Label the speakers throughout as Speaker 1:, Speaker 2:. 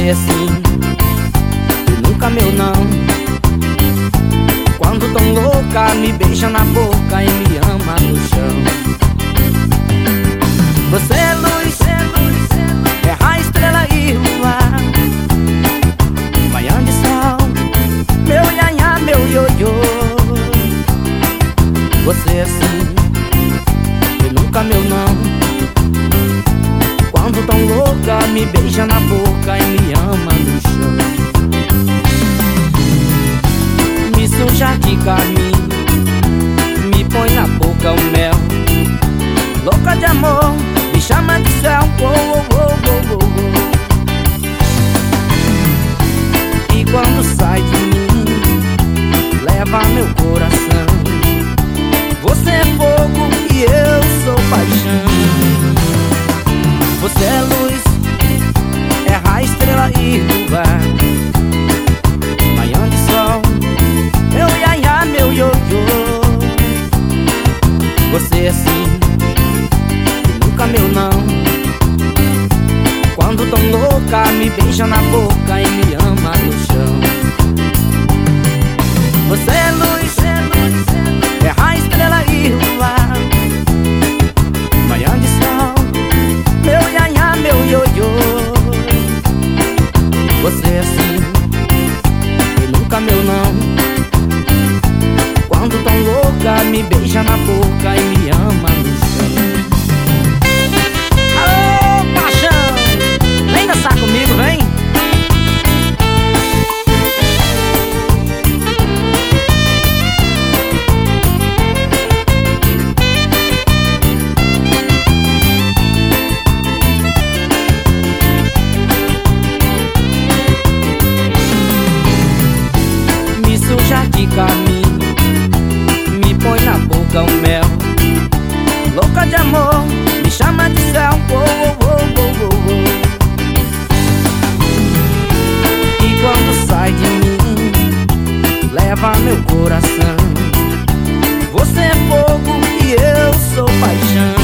Speaker 1: Você é sim e nunca meu não. Quando tão louca, me beija na boca e me ama no chão. Você é luz, é raio, estrela e luar, manhã de sol, meu iaiá, meu ioiô. Você é sim e nunca meu não. Quando tão louca, me beija na boca e me ama no chão. Me suja de caminho, me põe na boca o mel. Louca de amor, me chama de céu. Oh, oh, oh, oh, oh. E quando sai de mim, leva meu coração. Você é fogo e eu sou paixão. Você é luz, é raio, estrela e luar, manhã de sol, meu iaiá, meu ioiô. Você é sim e nunca meu não. Quando tão louca, me beija na boca e me ama no chão. Você é luz, é raio, estrela e luar, manhã de sol, meu iaiá, meu ioiô. Você é sim e nunca meu não. Quando tão louca, me beija na boca e me ama no chão. Alô, paixão, vem dançar comigo, vem. De caminho, me põe na boca o mel. Louca de amor, me chama de céu. Oh, oh, oh, oh, oh. E quando sai de mim, leva meu coração. Você é fogo e eu sou paixão.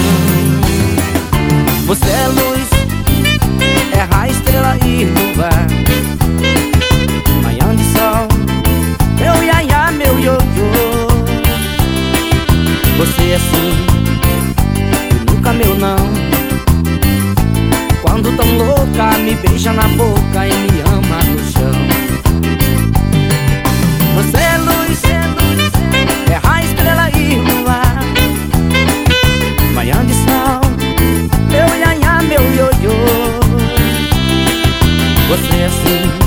Speaker 1: Você é luz, é raio, estrela e luar, manhã de sol, meu iaiá, meu ioiô. Você é sim e nunca meu não. Quando tão louca, me beija na boca e me ama no chão. Você é luz, é raio, estrela e luar, manhã de sol, meu iaiá, meu ioiô. Você é sim